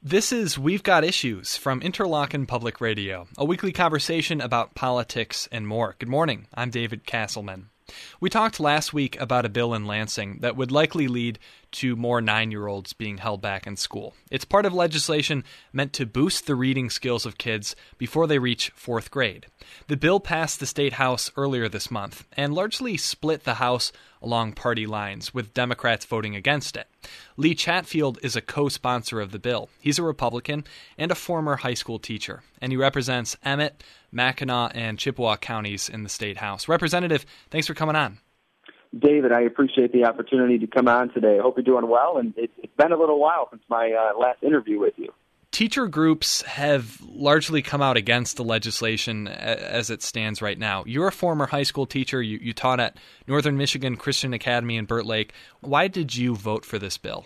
This is We've Got Issues from Interlochen Public Radio, a weekly conversation about politics and more. Good morning. I'm David Castleman. We talked last week about a bill in Lansing that would likely lead to more 9-year-olds being held back in school. It's part of legislation meant to boost the reading skills of kids before they reach 4th grade. The bill passed the State House earlier this month and largely split the House along party lines, with Democrats voting against it. Lee Chatfield is a co-sponsor of the bill. He's a Republican and a former high school teacher, and he represents Emmett, Mackinac, and Chippewa counties in the State House. Representative, thanks for coming on. David, I appreciate the opportunity to come on today. I hope you're doing well, and it's been a little while since my last interview with you. Teacher groups have largely come out against the legislation as it stands right now. You're a former high school teacher. You taught at Northern Michigan Christian Academy in Burt Lake. Why did you vote for this bill?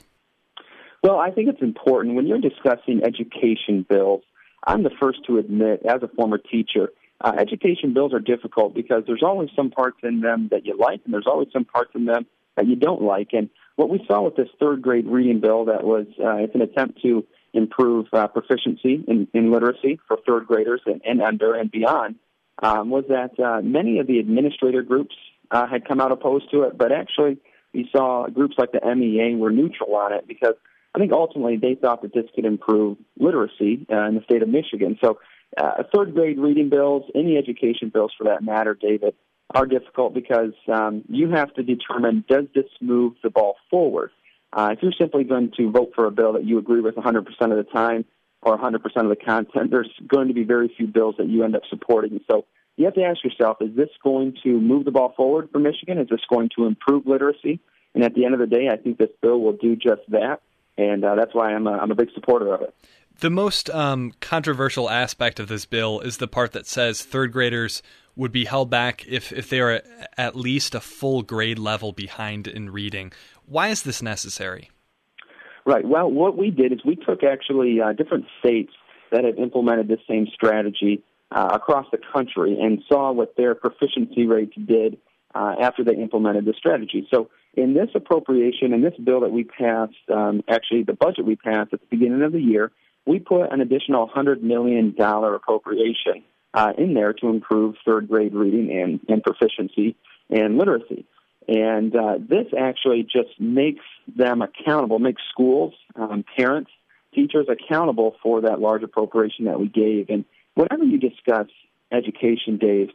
Well, I think it's important when you're discussing education bills. I'm the first to admit, as a former teacher, education bills are difficult because there's always some parts in them that you like, and there's always some parts in them that you don't like. And what we saw with this 3rd grade reading bill, that was it's an attempt to improve proficiency in literacy for 3rd graders and under and beyond, was that many of the administrator groups had come out opposed to it, but actually we saw groups like the MEA were neutral on it because I think ultimately they thought that this could improve literacy in the state of Michigan. So 3rd grade reading bills, any education bills for that matter, David, are difficult because you have to determine, does this move the ball forward? If you're simply going to vote for a bill that you agree with 100% of the time or 100% of the content, there's going to be very few bills that you end up supporting. So you have to ask yourself, is this going to move the ball forward for Michigan? Is this going to improve literacy? And at the end of the day, I think this bill will do just that, and that's why I'm a big supporter of it. The most controversial aspect of this bill is the part that says 3rd graders would be held back if they are at least a full grade level behind in reading. Why is this necessary? Right. Well, what we did is we took actually different states that have implemented this same strategy across the country and saw what their proficiency rates did after they implemented the strategy. So in this appropriation, in this bill that we passed, actually the budget we passed at the beginning of the year, we put an additional $100 million appropriation in there to improve 3rd grade reading and proficiency and literacy. And this actually just makes them accountable, makes schools, parents, teachers accountable for that large appropriation that we gave. And whenever you discuss education, Dave,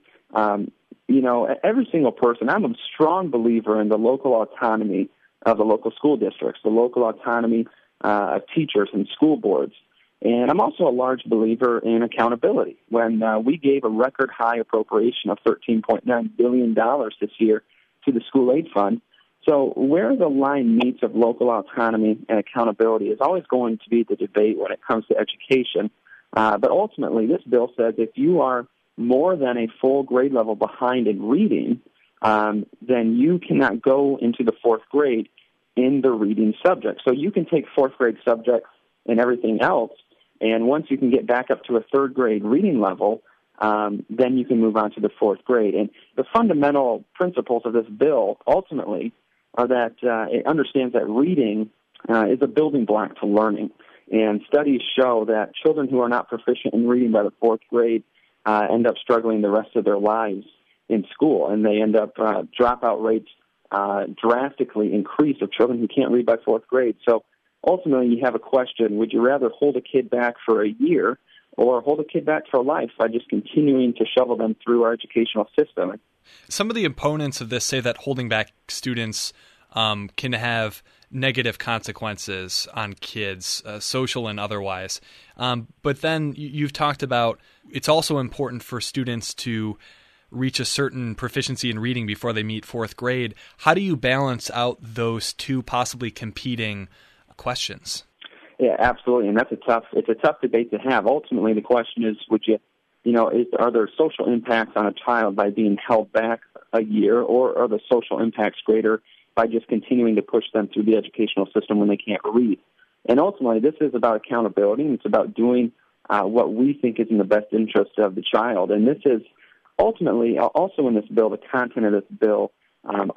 every single person, I'm a strong believer in the local autonomy of the local school districts, the local autonomy of teachers and school boards. And I'm also a large believer in accountability. When we gave a record high appropriation of $13.9 billion this year to the school aid fund, so where the line meets of local autonomy and accountability is always going to be the debate when it comes to education. But ultimately, this bill says if you are more than a full grade level behind in reading, then you cannot go into the 4th grade in the reading subject. So you can take 4th grade subjects and everything else, and once you can get back up to a 3rd grade reading level, then you can move on to the 4th grade. And the fundamental principles of this bill ultimately are that it understands that reading is a building block to learning. And studies show that children who are not proficient in reading by the 4th grade end up struggling the rest of their lives in school, and they end up dropout rates drastically increase of children who can't read by 4th grade. So ultimately, you have a question: would you rather hold a kid back for a year or hold a kid back for life by just continuing to shovel them through our educational system? Some of the opponents of this say that holding back students can have negative consequences on kids, social and otherwise. But then you've talked about it's also important for students to reach a certain proficiency in reading before they meet 4th grade. How do you balance out those two possibly competing questions? Yeah, absolutely, and it's a tough debate to have. Ultimately, the question is, are there social impacts on a child by being held back a year, or are the social impacts greater by just continuing to push them through the educational system when they can't read? And ultimately, this is about accountability, and it's about doing what we think is in the best interest of the child. And this is ultimately, also in this bill, the content of this bill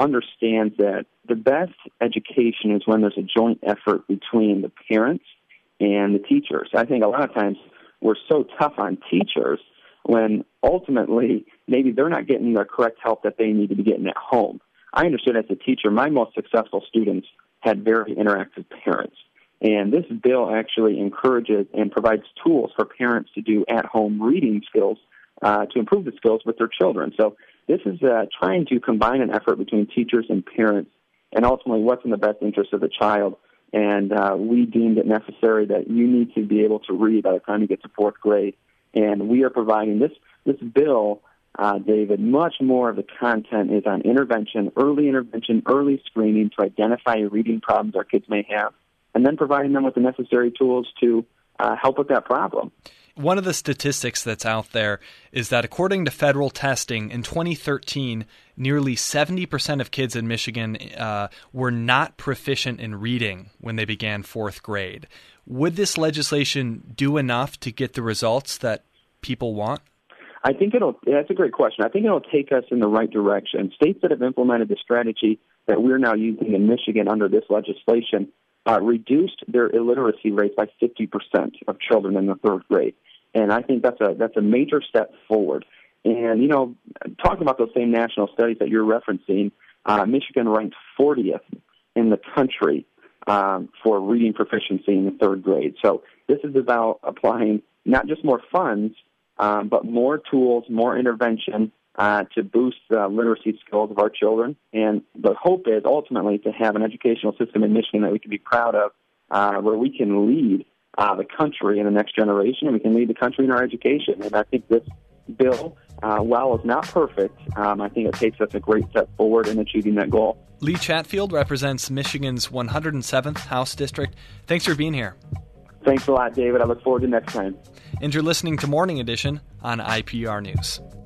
understands that the best education is when there's a joint effort between the parents and the teachers. I think a lot of times we're so tough on teachers when ultimately maybe they're not getting the correct help that they need to be getting at home. I understood as a teacher, my most successful students had very interactive parents. And this bill actually encourages and provides tools for parents to do at-home reading skills to improve the skills with their children. So this is trying to combine an effort between teachers and parents and ultimately what's in the best interest of the child. And we deemed it necessary that you need to be able to read by the time you get to fourth grade. And we are providing this bill, David, much more of the content is on intervention, early screening to identify reading problems our kids may have, and then providing them with the necessary tools to help with that problem. One of the statistics that's out there is that according to federal testing, in 2013, nearly 70% of kids in Michigan were not proficient in reading when they began fourth grade. Would this legislation do enough to get the results that people want? I think that's a great question. I think it'll take us in the right direction. States that have implemented the strategy that we're now using in Michigan under this legislation reduced their illiteracy rates by 50% of children in the third grade. And I think that's a major step forward. And, you know, talking about those same national studies that you're referencing, Michigan ranked 40th in the country for reading proficiency in the third grade. So this is about applying not just more funds, but more tools, more intervention to boost the literacy skills of our children. And the hope is ultimately to have an educational system in Michigan that we can be proud of, where we can lead the country in the next generation, and we can lead the country in our education. And I think this bill, while it's not perfect, I think it takes us a great step forward in achieving that goal. Lee Chatfield represents Michigan's 107th House District. Thanks for being here. Thanks a lot, David. I look forward to next time. And you're listening to Morning Edition on IPR News.